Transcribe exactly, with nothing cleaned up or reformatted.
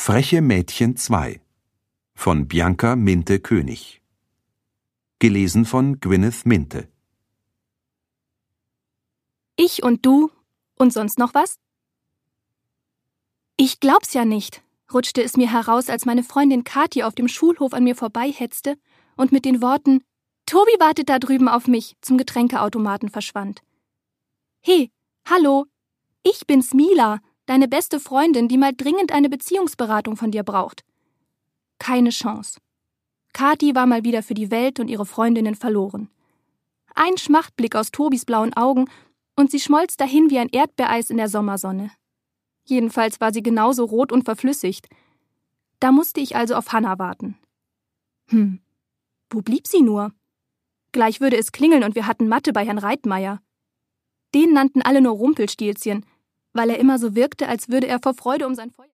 Freche Mädchen zwei von Bianca Minte-König. Gelesen von Gwyneth Minte. Ich und du und sonst noch was? Ich glaub's ja nicht, rutschte es mir heraus, als meine Freundin Kathi auf dem Schulhof an mir vorbeihetzte und mit den Worten »Tobi wartet da drüben auf mich« zum Getränkeautomaten verschwand. »Hey, hallo, ich bin's Mila, deine beste Freundin, die mal dringend eine Beziehungsberatung von dir braucht.« Keine Chance. Kathi war mal wieder für die Welt und ihre Freundinnen verloren. Ein Schmachtblick aus Tobis blauen Augen und sie schmolz dahin wie ein Erdbeereis in der Sommersonne. Jedenfalls war sie genauso rot und verflüssigt. Da musste ich also auf Hannah warten. Hm, wo blieb sie nur? Gleich würde es klingeln und wir hatten Mathe bei Herrn Reitmeier. Den nannten alle nur Rumpelstilzchen, weil er immer so wirkte, als würde er vor Freude um sein Feuer...